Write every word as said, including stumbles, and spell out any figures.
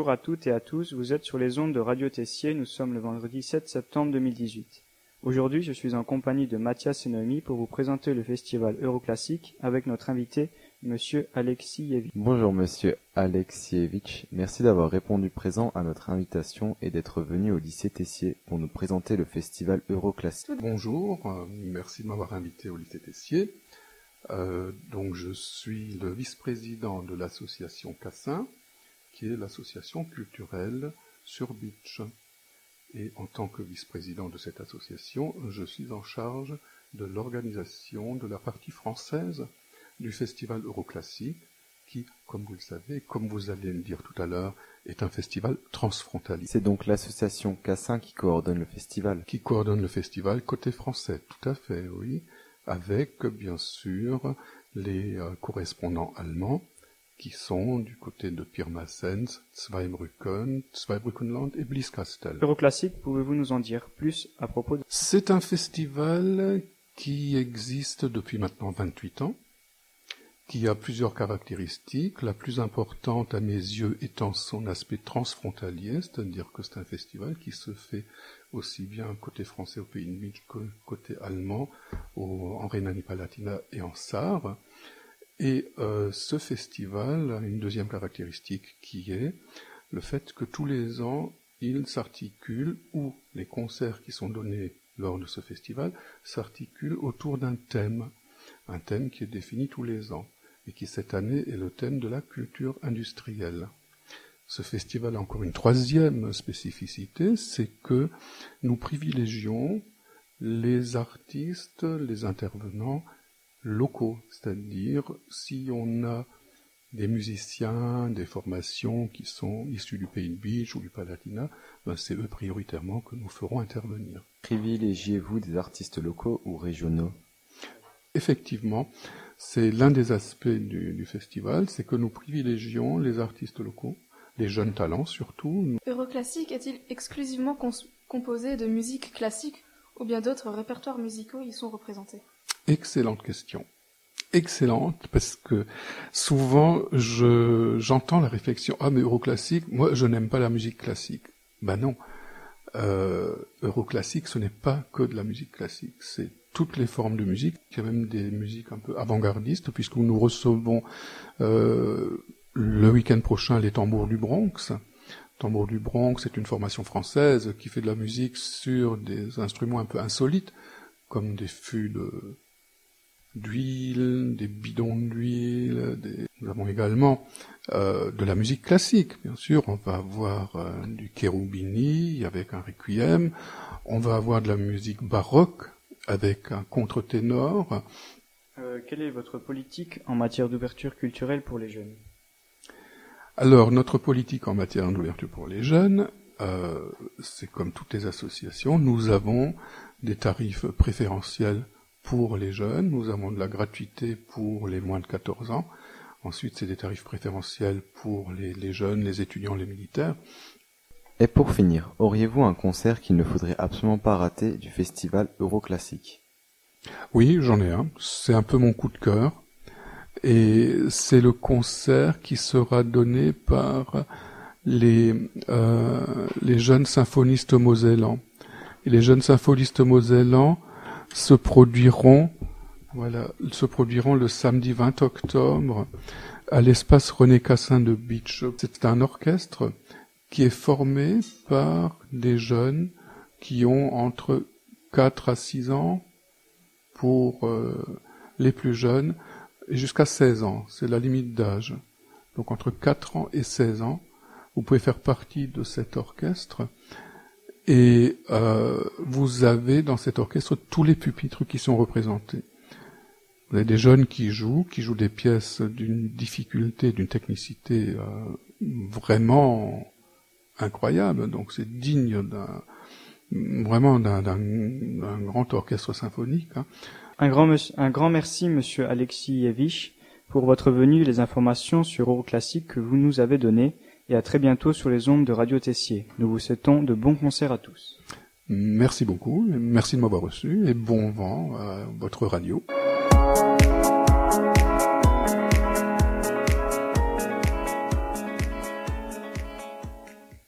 Bonjour à toutes et à tous, vous êtes sur les ondes de Radio Tessier, nous sommes le vendredi sept septembre deux mille dix-huit. Aujourd'hui, je suis en compagnie de Mathias et Noémie pour vous présenter le festival Euroclassique avec notre invité, Monsieur Alexievitch. Bonjour Monsieur Alexievitch, merci d'avoir répondu présent à notre invitation et d'être venu au lycée Tessier pour nous présenter le festival Euroclassique. Bonjour, euh, merci de m'avoir invité au lycée Tessier. Euh, donc je suis le vice-président de l'association Cassin, qui est l'association culturelle sur Bitche. Et en tant que vice-président de cette association, je suis en charge de l'organisation de la partie française du festival Euroclassique, qui, comme vous le savez, comme vous allez le dire tout à l'heure, est un festival transfrontalier. C'est donc l'association Cassin qui coordonne le festival. Qui coordonne le festival côté français, tout à fait, oui, avec, bien sûr, les euh, correspondants allemands, qui sont du côté de Pirmasens, Zweibrücken, Zweibrückenland et Blieskastel. Euroclassique, pouvez-vous nous en dire plus à propos de... C'est un festival qui existe depuis maintenant vingt-huit ans, qui a plusieurs caractéristiques, la plus importante à mes yeux étant son aspect transfrontalier, c'est-à-dire que c'est un festival qui se fait aussi bien côté français au Pays de Bitche que côté allemand, au, en Rhénanie-Palatinat et en Sarre. Et euh, ce festival a une deuxième caractéristique qui est le fait que tous les ans, il s'articule, ou les concerts qui sont donnés lors de ce festival s'articulent autour d'un thème, un thème qui est défini tous les ans, et qui cette année est le thème de la culture industrielle. Ce festival a encore une troisième spécificité, c'est que nous privilégions les artistes, les intervenants locaux, c'est-à-dire si on a des musiciens, des formations qui sont issus du Pays de Bitche ou du Palatinat, ben c'est eux prioritairement que nous ferons intervenir. Privilégiez-vous des artistes locaux ou régionaux ? Effectivement, c'est l'un des aspects du, du festival, c'est que nous privilégions les artistes locaux, les jeunes talents surtout. Euroclassique est-il exclusivement cons- composé de musique classique ou bien d'autres répertoires musicaux y sont représentés ? Excellente question. Excellente, parce que souvent, je, j'entends la réflexion « Ah, mais Euroclassique, moi, je n'aime pas la musique classique. » Ben non. Euh, Euroclassique, ce n'est pas que de la musique classique. C'est toutes les formes de musique. Il y a même des musiques un peu avant-gardistes, puisque nous recevons euh, le week-end prochain les Tambours du Bronx. Tambours du Bronx, c'est une formation française qui fait de la musique sur des instruments un peu insolites, comme des fûts de... d'huile, des bidons d'huile, des... nous avons également euh, de la musique classique, bien sûr, on va avoir euh, du Cherubini avec un requiem, on va avoir de la musique baroque avec un contre-ténor. Euh, quelle est votre politique en matière d'ouverture culturelle pour les jeunes ? Alors, notre politique en matière d'ouverture pour les jeunes, euh, c'est comme toutes les associations, nous avons des tarifs préférentiels pour les jeunes, nous avons de la gratuité pour les moins de quatorze ans, ensuite c'est des tarifs préférentiels pour les, les jeunes, les étudiants, les militaires. Et pour finir, auriez-vous un concert qu'il ne faudrait absolument pas rater du festival Euroclassique ? Oui, j'en ai un, c'est un peu mon coup de cœur, et c'est le concert qui sera donné par les, euh, les jeunes symphonistes mosellans. Et les jeunes symphonistes mosellans se produiront, voilà, se produiront le samedi vingt octobre à l'espace René Cassin de Bitche. C'est un orchestre qui est formé par des jeunes qui ont entre quatre à six ans pour euh, les plus jeunes et jusqu'à seize ans, c'est la limite d'âge. Donc entre quatre ans et seize ans, vous pouvez faire partie de cet orchestre. Et euh, vous avez dans cet orchestre tous les pupitres qui sont représentés. Vous avez des jeunes qui jouent, qui jouent des pièces d'une difficulté, d'une technicité euh, vraiment incroyable. Donc c'est digne d'un vraiment d'un, d'un, d'un grand orchestre symphonique. Hein. Un grand, un grand merci, Monsieur Alexievitch, pour votre venue et les informations sur Euroclassique que vous nous avez données. Et à très bientôt sur les ondes de Radio Tessier. Nous vous souhaitons de bons concerts à tous. Merci beaucoup, merci de m'avoir reçu et bon vent à votre radio.